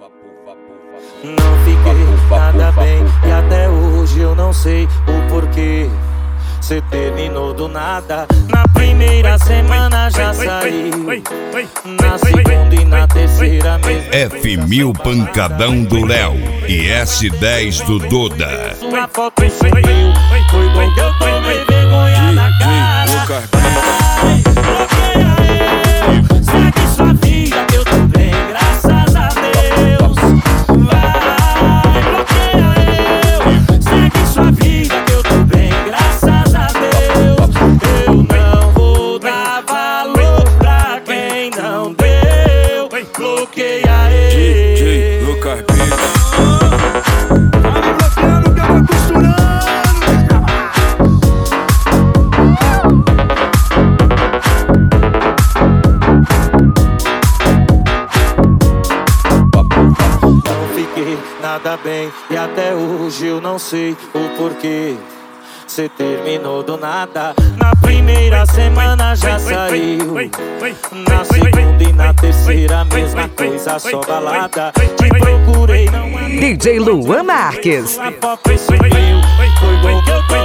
Não fiquei nada bem e até hoje eu não sei o porquê. Cê terminou do nada. Na primeira semana já saiu, na segunda e na terceira mesmo. F1000 Pancadão do Léo e S10 do Duda. Sua foto sumiu, foi bom que eu tomei vergonha na cara. Segue sua vida que eu tô bem, graças a Deus. Vai, bloqueia eu. Segue sua vida que eu tô bem, graças a Deus. Eu não vou dar valor pra quem não deu. Bloqueia ele. DJ Lucas Beats. Nada bem e até hoje eu não sei o porquê. Cê terminou do nada. Na primeira semana já saiu, na segunda e na terceira mesma coisa, só balada. Te procurei, não é DJ Luan Marques. a foto sumiu, foi bom que eu